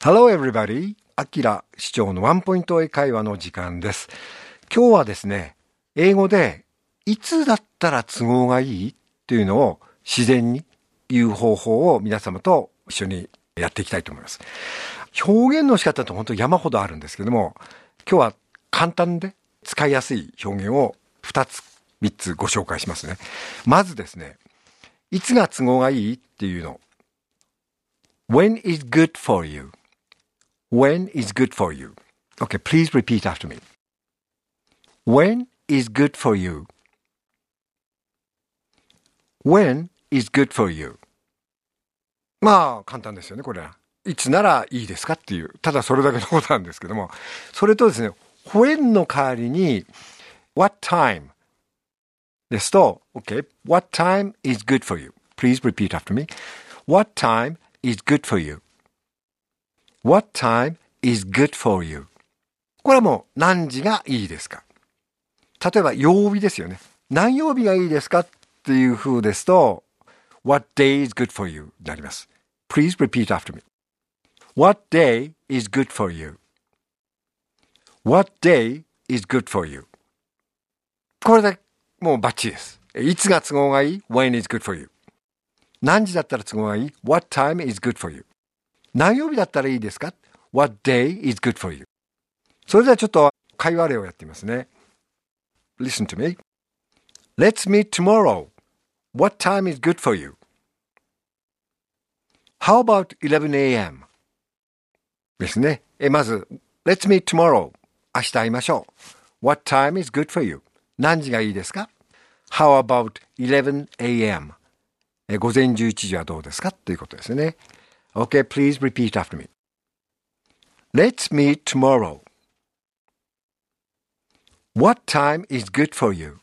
Hello everybody! アキラ市長のワンポイント英会話の時間です。今日はですね、英語でいつだったら都合がいいっていうのを自然に言う方法を皆様と一緒にやっていきたいと思います。表現の仕方って本当に山ほどあるんですけども、今日は簡単で使いやすい表現を2つ、3つご紹介しますね。まずですね、いつが都合がいいっていうの。When is good for you?When is good for you? Okay, please repeat after me. When is good for you? When is good for you? まあ、簡単ですよね、これは。いつならいいですかっていう、ただそれだけのことなんですけども、それとですね、when の代わりに、what time ですと、okay, what time is good for you? Please repeat after me. What time is good for you?What time is good for you? これはもう何時がいいですか？例えば曜日ですよね。何曜日がいいですかっていう風ですと What day is good for you? になります。Please repeat after me. What day is good for you? What day is good for you? これでもうバッチリです。いつが都合がいい？ When is good for you? 何時だったら都合がいい？ What time is good for you?何曜日だったらいいですか？ What day is good for you? それではちょっと会話例をやってみますね。Listen to me. Let's meet tomorrow. What time is good for you? How about 11 a.m. ですね。まず、Let's meet tomorrow. 明日会いましょう。What time is good for you? 何時がいいですか？ How about 11 a.m. 午前11時はどうですかということですね。Okay, please repeat after me. Let's meet tomorrow. What time is good for you?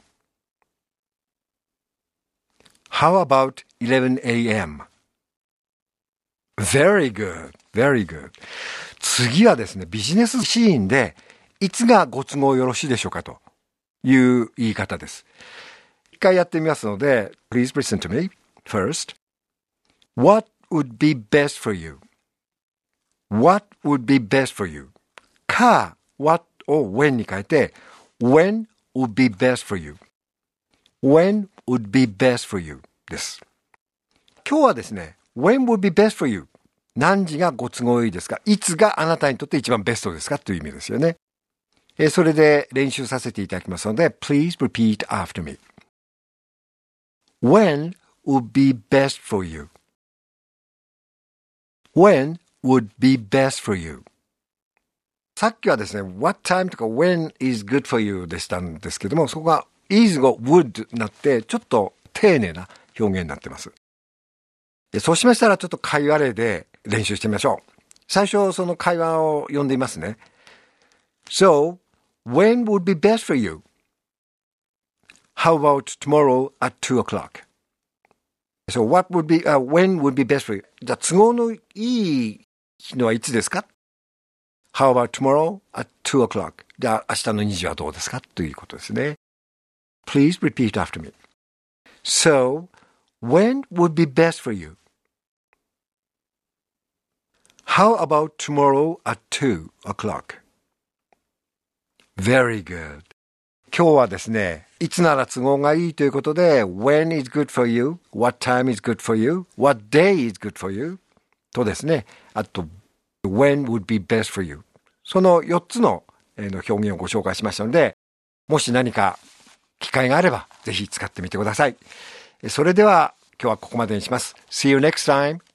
How about 11 a.m.? Very good, very good. 次はですね、ビジネスシーンでいつがご都合よろしいでしょうかという言い方です。一回やってみますので、Please listen to me. First, What would be best for you? What would be best for you? か、what を when に変えて When would be best for you? When would be best for you? です。今日はですね、When would be best for you? 何時がご都合いいですか？いつがあなたにとって一番ベストですかという意味ですよね。それで練習させていただきますので Please repeat after me. When would be best for you?When would be best for you? さっきはですね、what time とか when is good for you でしたんですけども、そこが is が would になって、ちょっと丁寧な表現になってます。そうしましたら、ちょっと会話例で練習してみましょう。最初、その会話を読んでみますね。So, when would be best for you? How about tomorrow at 2 o'clock?So what would be, when would be best for you? じゃあ都合のいいのはいつですか？ How about tomorrow at 2 o'clock? じゃあ明日の2時はどうですかということですね。Please repeat after me. So, when would be best for you? How about tomorrow at 2 o'clock? Very good.今日はですね、いつなら都合がいいということで、when is good for you? What time is good for you? What day is good for you? とですね、あと、when would be best for you? その4つの表現をご紹介しましたので、もし何か機会があれば、ぜひ使ってみてください。それでは、今日はここまでにします。See you next time.